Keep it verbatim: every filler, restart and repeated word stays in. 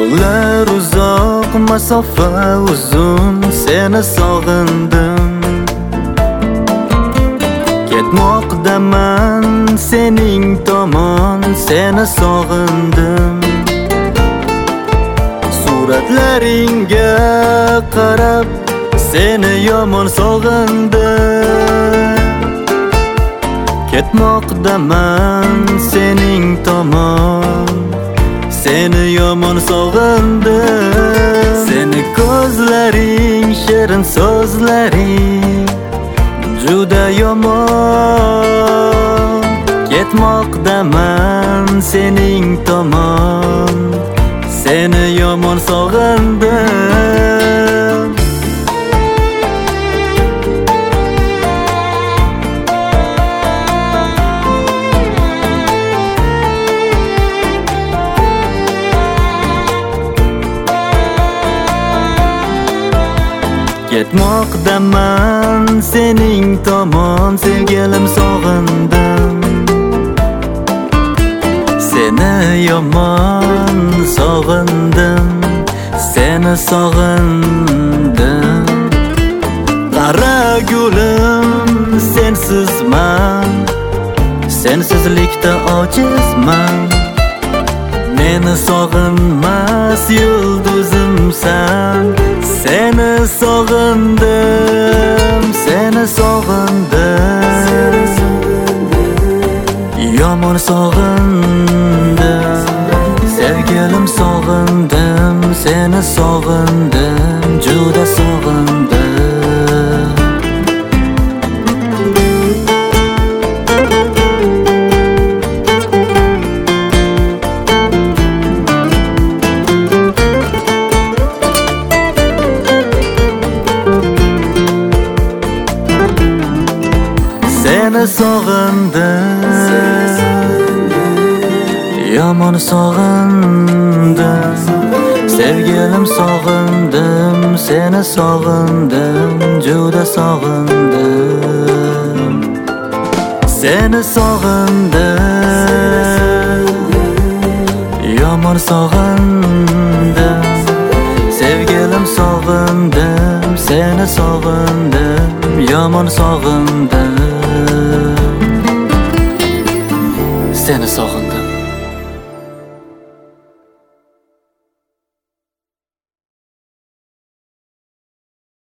Yo'llar uzoq, masofa uzun, seni sog'indim. Ketmoqdaman sening tomon, seni sog'indim. Suratlaringga qarab seni yomon sog'indim. Ketmoqdaman sening tomon, seni yomon sog'indim. Seni ko'zlaring, shirin so'zlaring juda yomon. Ketmoqdaman sening tomon, seni yomon sog'indim. Ketmoqdaman sening tomon, sevgilim sog'indim. Seni yomon sog'indim, seni sog'indim. Qara gulim, sensizman, sensizlikda ojizman. Meni sog'inmas yulduzimsan, seni sog'indim, seni sog'indim. Yomon sog'indim, sevgilim sog'indim, seni sog'indim, juda sog'indim. Seni sog'indim, yomon sog'indim. Sevgilim sog'indim, seni sog'indim, juda sog'indim. Seni sog'indim, yomon sog'indim. Sevgilim sog'indim, seni sog'indim, yomon sog'indim. Seni sog'indim.